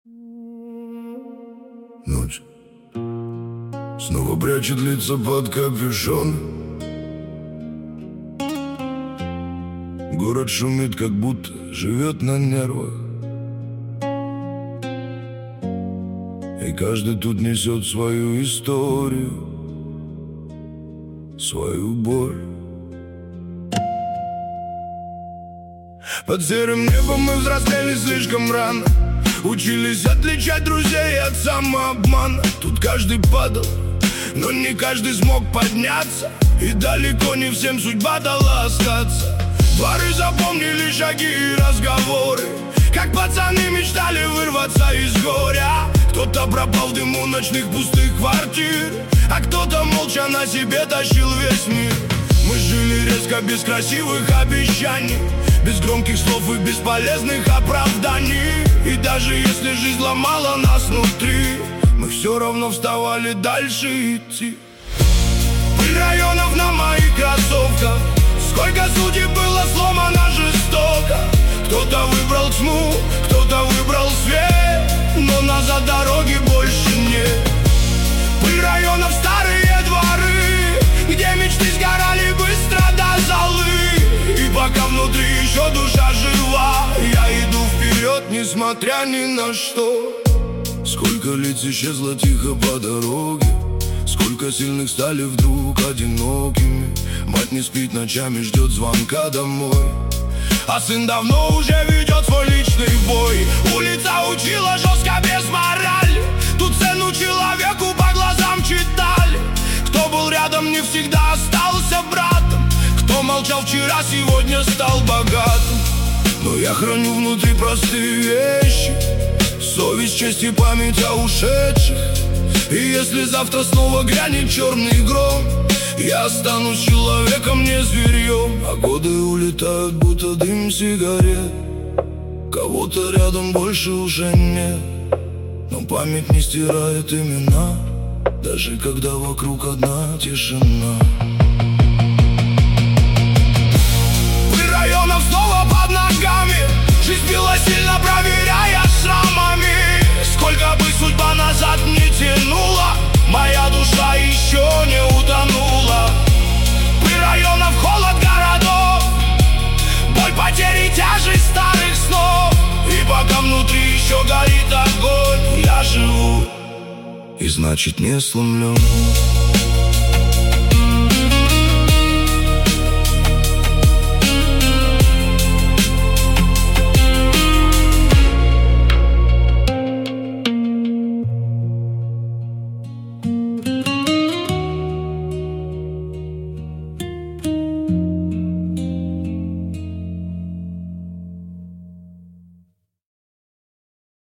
Ночь снова прячет лицо под капюшон. Город шумит, как будто живет на нервах, и каждый тут несет свою историю, свою боль. Под серым небом мы взрослели слишком рано, учились отличать друзей от самообмана. Тут каждый падал, но не каждый смог подняться, и далеко не всем судьба дала остаться. Дворы запомнили шаги и разговоры, как пацаны мечтали вырваться из горя. Кто-то пропал в дыму ночных пустых квартир, а кто-то молча на себе тащил весь мир. Мы жили резко, без красивых обещаний, без громких слов и бесполезных оправданий. И даже если жизнь ломала нас внутри, мы все равно вставали дальше идти. Пыль районов на моих кроссовках, сколько судеб было сломано жестоко. Кто-то выбрал тьму, кто-то выбрал свет, но назад дороги больше нет. Пыль районов, старые дворы, где мечты сгорали быстро до золы. И пока внутри еще душа жива, я иду вперед, несмотря ни на что. Сколько лиц исчезло тихо по дороге, сколько сильных стали вдруг одинокими. Мать не спит ночами, ждет звонка домой, а сын давно уже ведет свой личный бой. Улица учила жестко, без морали, тут цену человеку по глазам читали. Кто был рядом, не всегда остался братом, кто молчал вчера, сегодня стал богатым. Но я храню внутри простые вещи: совесть, честь и память о ушедших. И если завтра снова грянет черный гром, я останусь человеком, не зверьем. А годы улетают, будто дым сигарет, кого-то рядом больше уже нет. Но память не стирает имена, даже когда вокруг одна тишина. Пыль районов снова под ногами, жизнь била сильно, проверяя шрамами. Сколько бы судьба назад не тянула, моя душа еще не утонула. Пыль районов, холод городов, боль потери, тяжесть старых снов. И пока внутри еще горит огонь, я живу, и значит не сломлен.